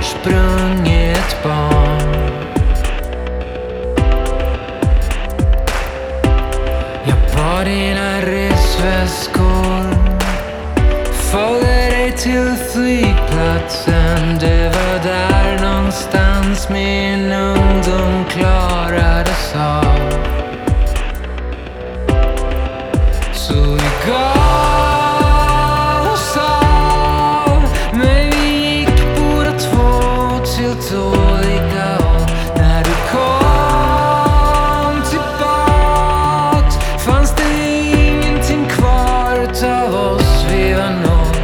sprungit barn. Jag bar dina resväskor, följde dig till flygplatsen. Det var där någonstans min ungdom klarades av. Så vi gav oss av, men vi gick båda två till dåliga håll. När du kom tillbaks fanns det ingenting kvar utav oss, vi var noll.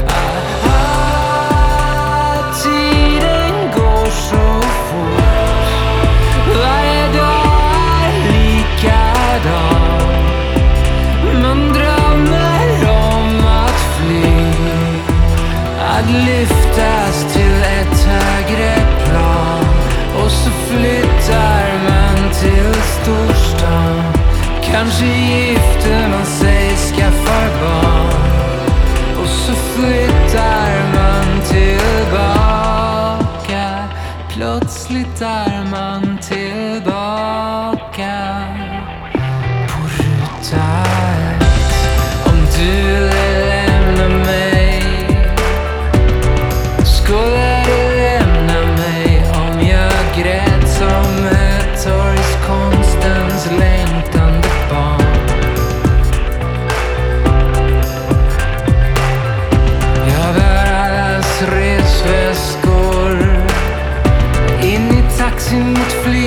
Tiden går så fort, varje dag är likadan. Man drömmer om att fly, att lyftas till ett högre plan. Och så flyttar man till storstan. Kanske gifter man sig, skaffar barn. Och så flyttar man tillbaka. Plötsligt är man tillbaka på ruta ett. Om du lämnar mig, skulle du lämna mig om jag grät som ett torgskonstens längtande barn? Jag bär allas resväskor in i taxin mot flyg.